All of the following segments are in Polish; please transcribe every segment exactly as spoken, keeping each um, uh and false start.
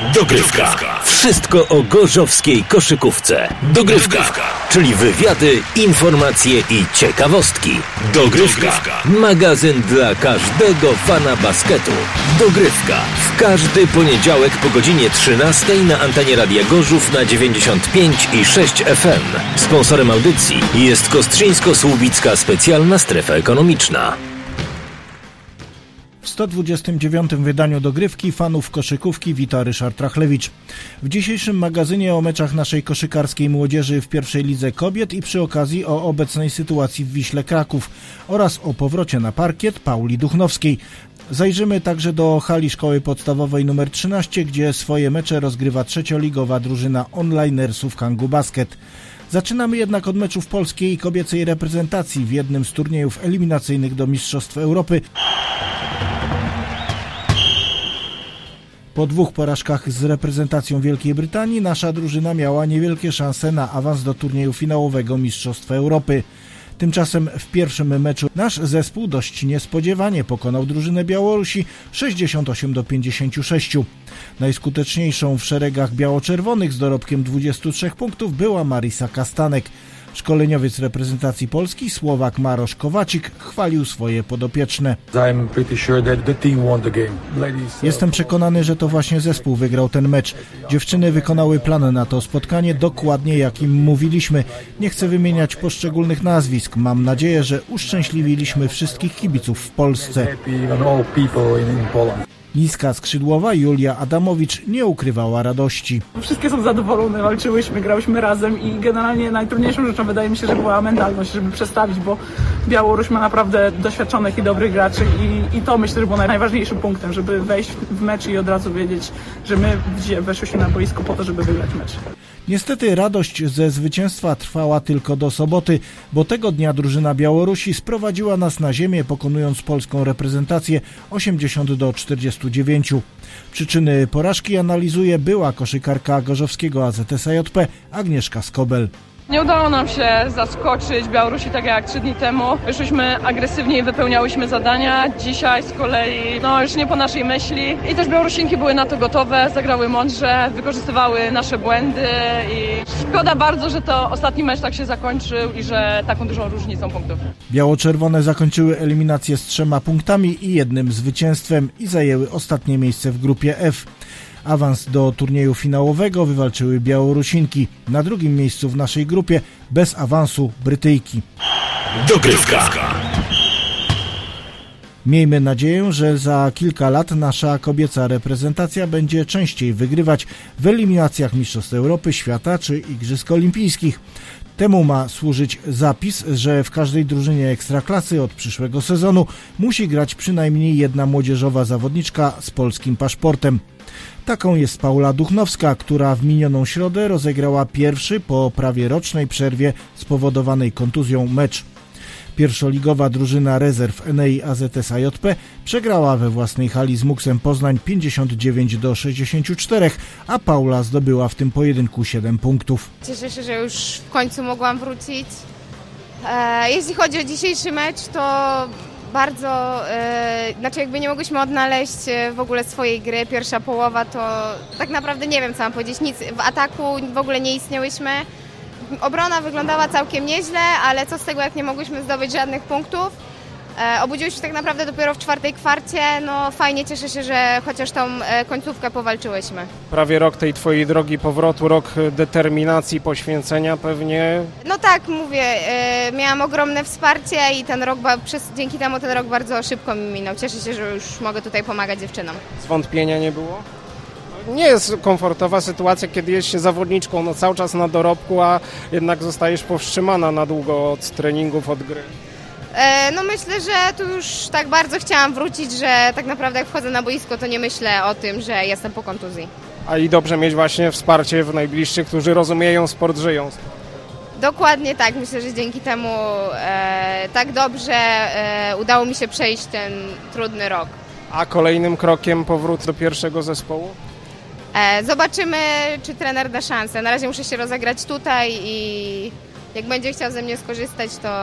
Dogrywka. Wszystko o gorzowskiej koszykówce. Dogrywka. Czyli wywiady, informacje i ciekawostki. Dogrywka. Magazyn dla każdego fana basketu. Dogrywka. W każdy poniedziałek po godzinie trzynastej na antenie Radia Gorzów na dziewięćdziesiąt pięć i sześć F M. Sponsorem audycji jest Kostrzyńsko-Słubicka Specjalna Strefa Ekonomiczna. W sto dwudziestym dziewiątym wydaniu Dogrywki fanów koszykówki wita Ryszard Rachlewicz. W dzisiejszym magazynie o meczach naszej koszykarskiej młodzieży w pierwszej lidze kobiet i przy okazji o obecnej sytuacji w Wiśle Kraków oraz o powrocie na parkiet Pauli Duchnowskiej. Zajrzymy także do hali szkoły podstawowej nr trzynaście, gdzie swoje mecze rozgrywa trzecioligowa drużyna onlinersów Kangu Basket. Zaczynamy jednak od meczów polskiej kobiecej reprezentacji w jednym z turniejów eliminacyjnych do Mistrzostw Europy. Po dwóch porażkach z reprezentacją Wielkiej Brytanii nasza drużyna miała niewielkie szanse na awans do turnieju finałowego Mistrzostw Europy. Tymczasem w pierwszym meczu nasz zespół dość niespodziewanie pokonał drużynę Białorusi sześćdziesiąt osiem do pięćdziesięciu sześciu. Najskuteczniejszą w szeregach biało-czerwonych z dorobkiem dwudziestu trzech punktów była Marisa Kastanek. Szkoleniowiec reprezentacji Polski, Słowak Marosz Kowacik, chwalił swoje podopieczne. Jestem przekonany, że to właśnie zespół wygrał ten mecz. Dziewczyny wykonały plan na to spotkanie dokładnie jak im mówiliśmy. Nie chcę wymieniać poszczególnych nazwisk. Mam nadzieję, że uszczęśliwiliśmy wszystkich kibiców w Polsce. Niska skrzydłowa Julia Adamowicz nie ukrywała radości. Wszystkie są zadowolone, walczyłyśmy, grałyśmy razem i generalnie najtrudniejszą rzeczą wydaje mi się, że była mentalność, żeby przestawić, bo Białoruś ma naprawdę doświadczonych i dobrych graczy i, i to myślę, że było najważniejszym punktem, żeby wejść w mecz i od razu wiedzieć, że my weszłyśmy na boisko po to, żeby wygrać mecz. Niestety radość ze zwycięstwa trwała tylko do soboty, bo tego dnia drużyna Białorusi sprowadziła nas na ziemię, pokonując polską reprezentację osiemdziesiąt do czterdziestu dziewięciu. Przyczyny porażki analizuje była koszykarka gorzowskiego A Z S A J P Agnieszka Skobel. Nie udało nam się zaskoczyć Białorusi tak jak trzy dni temu. Wyszłyśmy agresywnie i wypełniałyśmy zadania. Dzisiaj z kolei no już nie po naszej myśli. I też Białorusinki były na to gotowe, zagrały mądrze, wykorzystywały nasze błędy i szkoda bardzo, że to ostatni mecz tak się zakończył i że taką dużą różnicą punktów. Biało-czerwone zakończyły eliminację z trzema punktami i jednym zwycięstwem i zajęły ostatnie miejsce w grupie F. Awans do turnieju finałowego wywalczyły Białorusinki. Na drugim miejscu w naszej grupie bez awansu Brytyjki. Dogrywka. Miejmy nadzieję, że za kilka lat nasza kobieca reprezentacja będzie częściej wygrywać w eliminacjach Mistrzostw Europy, Świata czy Igrzysk Olimpijskich. Temu ma służyć zapis, że w każdej drużynie ekstraklasy od przyszłego sezonu musi grać przynajmniej jedna młodzieżowa zawodniczka z polskim paszportem. Taką jest Paula Duchnowska, która w minioną środę rozegrała pierwszy po prawie rocznej przerwie spowodowanej kontuzją mecz. Pierwszoligowa drużyna rezerw N E I A Z S A J P przegrała we własnej hali z Muksem Poznań pięćdziesiąt dziewięć do sześćdziesięciu czterech, a Paula zdobyła w tym pojedynku siedem punktów. Cieszę się, że już w końcu mogłam wrócić. E, jeśli chodzi o dzisiejszy mecz, to bardzo, e, znaczy jakby nie mogłyśmy odnaleźć w ogóle swojej gry. Pierwsza połowa to tak naprawdę nie wiem co mam powiedzieć, nic w ataku w ogóle nie istniałyśmy. Obrona wyglądała całkiem nieźle, ale co z tego jak nie mogłyśmy zdobyć żadnych punktów. E, obudziłyśmy się tak naprawdę dopiero w czwartej kwarcie, no fajnie, cieszę się, że chociaż tą e, końcówkę powalczyłyśmy. Prawie rok tej twojej drogi powrotu, rok determinacji, poświęcenia pewnie. No tak, mówię, e, miałam ogromne wsparcie i ten rok, przez, dzięki temu ten rok bardzo szybko mi minął. Cieszę się, że już mogę tutaj pomagać dziewczynom. Zwątpienia nie było? Nie jest komfortowa sytuacja, kiedy jest się zawodniczką no, cały czas na dorobku, a jednak zostajesz powstrzymana na długo od treningów, od gry. E, no myślę, że tu już tak bardzo chciałam wrócić, że tak naprawdę jak wchodzę na boisko, to nie myślę o tym, że jestem po kontuzji. A i dobrze mieć właśnie wsparcie w najbliższych, którzy rozumieją sport, żyją sport. Dokładnie tak, myślę, że dzięki temu e, tak dobrze e, udało mi się przejść ten trudny rok. A kolejnym krokiem powrót do pierwszego zespołu? E, zobaczymy, czy trener da szansę. Na razie muszę się rozegrać tutaj i jak będzie chciał ze mnie skorzystać, to,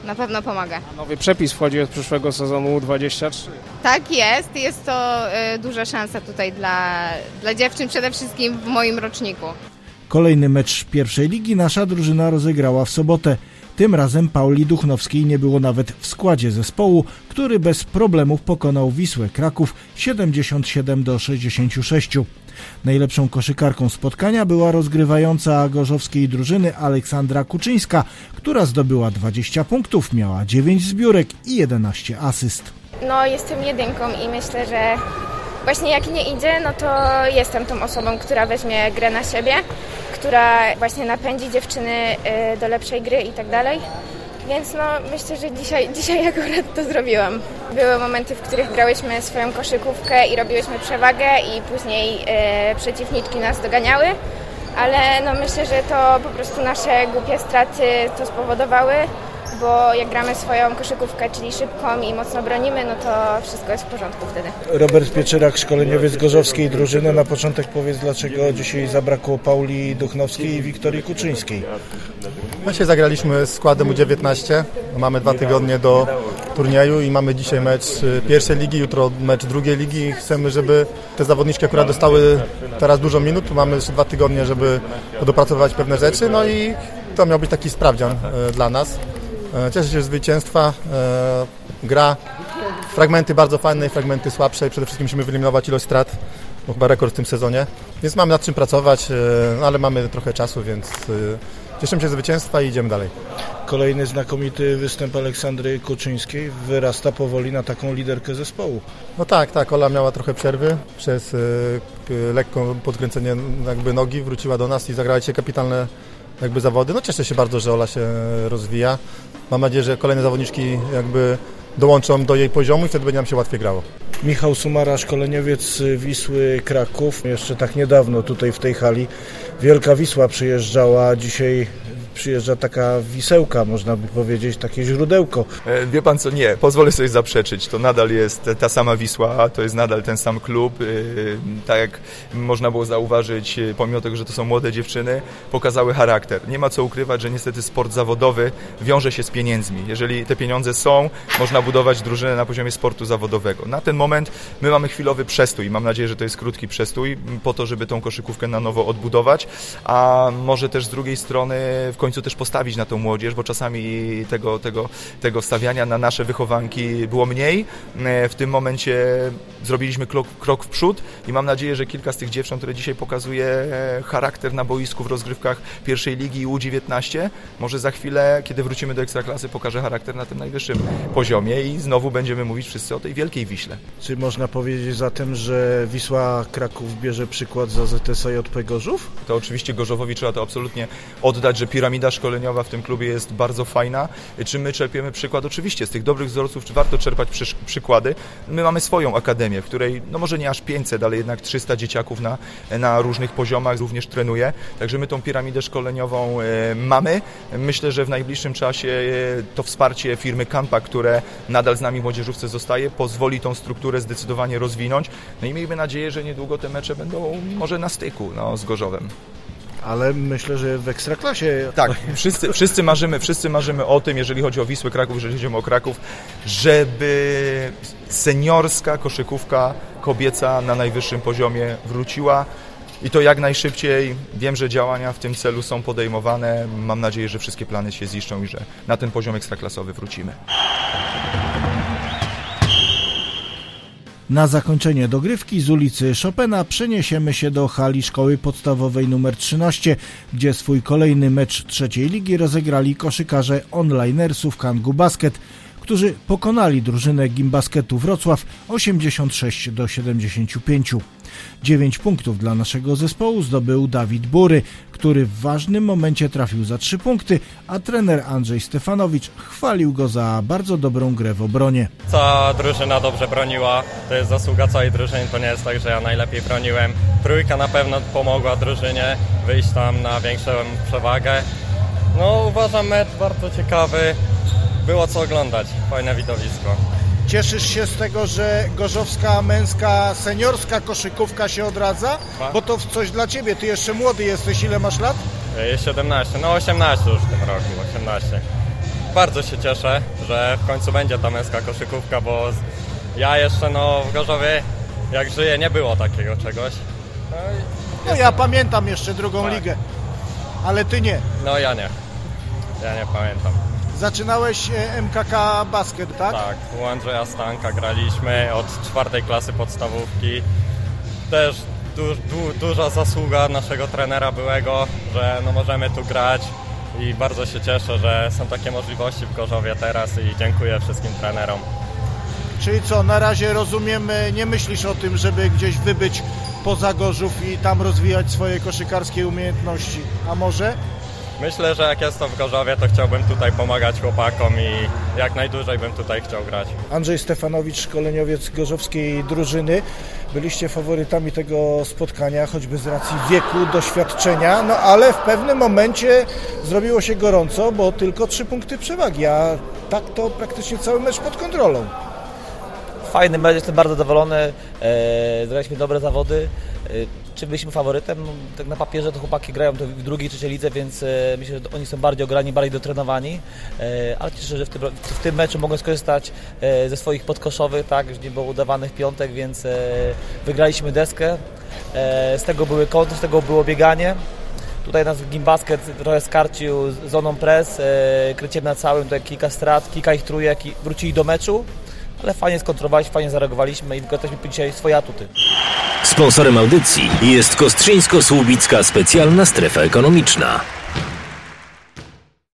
na pewno pomaga. Nowy przepis wchodzi od przyszłego sezonu U dwadzieścia trzy. Tak jest, jest to y, duża szansa tutaj dla, dla dziewczyn, przede wszystkim w moim roczniku. Kolejny mecz pierwszej ligi nasza drużyna rozegrała w sobotę. Tym razem Pauli Duchnowskiej nie było nawet w składzie zespołu, który bez problemów pokonał Wisłę Kraków siedemdziesiąt siedem do sześćdziesięciu sześciu. Najlepszą koszykarką spotkania była rozgrywająca gorzowskiej drużyny Aleksandra Kuczyńska, która zdobyła dwadzieścia punktów, miała dziewięć zbiórek i jedenaście asyst. No, jestem jedynką i myślę, że właśnie jak nie idzie, no to jestem tą osobą, która weźmie grę na siebie, która właśnie napędzi dziewczyny do lepszej gry i tak dalej. Więc no myślę, że dzisiaj, dzisiaj akurat to zrobiłam. Były momenty, w których grałyśmy swoją koszykówkę i robiłyśmy przewagę i później e, przeciwniczki nas doganiały, ale no myślę, że to po prostu nasze głupie straty to spowodowały, bo jak gramy swoją koszykówkę, czyli szybką i mocno bronimy, no to wszystko jest w porządku wtedy. Robert Pieczerak, szkoleniowiec gorzowskiej drużyny. Na początek powiedz, dlaczego dzisiaj zabrakło Pauli Duchnowskiej i Wiktorii Kuczyńskiej. My się zagraliśmy z składem U dziewiętnaście. Mamy dwa tygodnie do turnieju i mamy dzisiaj mecz pierwszej ligi, jutro mecz drugiej ligi. Chcemy, żeby te zawodniczki akurat dostały teraz dużo minut. Mamy jeszcze dwa tygodnie, żeby dopracować pewne rzeczy. No i to miał być taki sprawdzian dla nas. Cieszę się z zwycięstwa, e, gra, fragmenty bardzo fajne i fragmenty słabsze i przede wszystkim musimy wyeliminować ilość strat, bo chyba rekord w tym sezonie, więc mamy nad czym pracować, e, no ale mamy trochę czasu, więc e, cieszymy się z zwycięstwa i idziemy dalej. Kolejny znakomity występ Aleksandry Kuczyńskiej wyrasta powoli na taką liderkę zespołu. No tak, tak, Ola miała trochę przerwy przez e, lekką podkręcenie jakby nogi, wróciła do nas i zagrała dzisiaj kapitalne jakby zawody. No cieszę się bardzo, że Ola się rozwija. Mam nadzieję, że kolejne zawodniczki jakby dołączą do jej poziomu i wtedy będzie nam się łatwiej grało. Michał Sumara, szkoleniowiec Wisły Kraków. Jeszcze tak niedawno tutaj w tej hali Wielka Wisła przyjeżdżała, dzisiaj przyjeżdża taka wisełka, można by powiedzieć, takie źródełko. Wie pan co, nie, pozwolę sobie zaprzeczyć, to nadal jest ta sama Wisła, to jest nadal ten sam klub, tak jak można było zauważyć, pomimo tego, że to są młode dziewczyny, pokazały charakter. Nie ma co ukrywać, że niestety sport zawodowy wiąże się z pieniędzmi. Jeżeli te pieniądze są, można budować drużynę na poziomie sportu zawodowego. Na ten moment my mamy chwilowy przestój, mam nadzieję, że to jest krótki przestój, po to, żeby tą koszykówkę na nowo odbudować, a może też z drugiej strony w końcu też postawić na tą młodzież, bo czasami tego, tego, tego stawiania na nasze wychowanki było mniej. W tym momencie zrobiliśmy krok, krok w przód i mam nadzieję, że kilka z tych dziewcząt, które dzisiaj pokazuje charakter na boisku w rozgrywkach pierwszej ligi i U dziewiętnaście, może za chwilę, kiedy wrócimy do Ekstraklasy, pokaże charakter na tym najwyższym poziomie i znowu będziemy mówić wszyscy o tej wielkiej Wiśle. Czy można powiedzieć zatem, że Wisła Kraków bierze przykład z A Z S A J P Gorzów? To oczywiście Gorzowowi trzeba to absolutnie oddać, że piramida szkoleniowa w tym klubie jest bardzo fajna. Czy my czerpiemy przykład? Oczywiście, z tych dobrych wzorców czy warto czerpać przy, przykłady. My mamy swoją akademię, w której, no może nie aż pięćset, ale jednak trzysta dzieciaków na, na różnych poziomach również trenuje. Także my tą piramidę szkoleniową e, mamy. Myślę, że w najbliższym czasie e, to wsparcie firmy Kampa, które nadal z nami w młodzieżówce zostaje, pozwoli tą strukturę zdecydowanie rozwinąć. No i miejmy nadzieję, że niedługo te mecze będą może na styku no, z Gorzowem. Ale myślę, że w Ekstraklasie... Tak, wszyscy, wszyscy, marzymy, wszyscy marzymy o tym, jeżeli chodzi o Wisłę Kraków, jeżeli chodzi o Kraków, żeby seniorska koszykówka kobieca na najwyższym poziomie wróciła i to jak najszybciej. Wiem, że działania w tym celu są podejmowane. Mam nadzieję, że wszystkie plany się ziszczą i że na ten poziom ekstraklasowy wrócimy. Na zakończenie dogrywki z ulicy Chopina przeniesiemy się do hali szkoły podstawowej numer trzynaście, gdzie swój kolejny mecz trzeciej ligi rozegrali koszykarze onlinersów Kangu Basket, którzy pokonali drużynę Gimbasketu Wrocław osiemdziesiąt sześć do siedemdziesięciu pięciu. dziewięć punktów dla naszego zespołu zdobył Dawid Bury, który w ważnym momencie trafił za trzy punkty, a trener Andrzej Stefanowicz chwalił go za bardzo dobrą grę w obronie. Cała drużyna dobrze broniła, to jest zasługa całej drużyny, to nie jest tak, że ja najlepiej broniłem. Trójka na pewno pomogła drużynie wyjść tam na większą przewagę. No uważam mecz bardzo ciekawy, było co oglądać, fajne widowisko. Cieszysz się z tego, że gorzowska męska seniorska koszykówka się odradza? Bo to coś dla Ciebie, Ty jeszcze młody jesteś, ile masz lat? Jest siedemnaście, no osiemnaście już w tym roku, osiemnaście. bardzo się cieszę, że w końcu będzie ta męska koszykówka, bo ja jeszcze no w Gorzowie jak żyję nie było takiego czegoś. No, no ja pamiętam jeszcze drugą tak. ligę, ale ty nie. No ja nie, ja nie pamiętam. Zaczynałeś M K K basket, tak? Tak, u Andrzeja Stanka graliśmy od czwartej klasy podstawówki. Też du, du, duża zasługa naszego trenera byłego, że no możemy tu grać i bardzo się cieszę, że są takie możliwości w Gorzowie teraz i dziękuję wszystkim trenerom. Czyli co, na razie rozumiem, nie myślisz o tym, żeby gdzieś wybyć poza Gorzów i tam rozwijać swoje koszykarskie umiejętności, a może? Myślę, że jak jestem w Gorzowie, to chciałbym tutaj pomagać chłopakom i jak najdłużej bym tutaj chciał grać. Andrzej Stefanowicz, szkoleniowiec gorzowskiej drużyny. Byliście faworytami tego spotkania, choćby z racji wieku, doświadczenia, no ale w pewnym momencie zrobiło się gorąco, bo tylko trzy punkty przewagi, a tak to praktycznie cały mecz pod kontrolą. Fajny mecz, jestem bardzo zadowolony, e, zagraliśmy dobre zawody. E, czy byliśmy faworytem? No, tak na papierze to chłopaki grają to w drugiej, trzeciej lidze, więc e, myślę, że oni są bardziej ograni, bardziej dotrenowani, e, ale cieszę się, że w tym, w tym meczu mogłem skorzystać e, ze swoich podkoszowych, tak, już nie było udawanych piątek, więc e, wygraliśmy deskę, e, z tego były kąty, z tego było bieganie. Tutaj nas Gimbasket trochę skarcił zoną press, e, kryciem na całym, tutaj kilka strat, kilka ich trójek i wrócili do meczu. Ale fajnie skontrolowaliśmy, fajnie zareagowaliśmy i wykorzystaliśmy dzisiaj swoje atuty. Sponsorem audycji jest Kostrzyńsko-Słubicka Specjalna Strefa Ekonomiczna.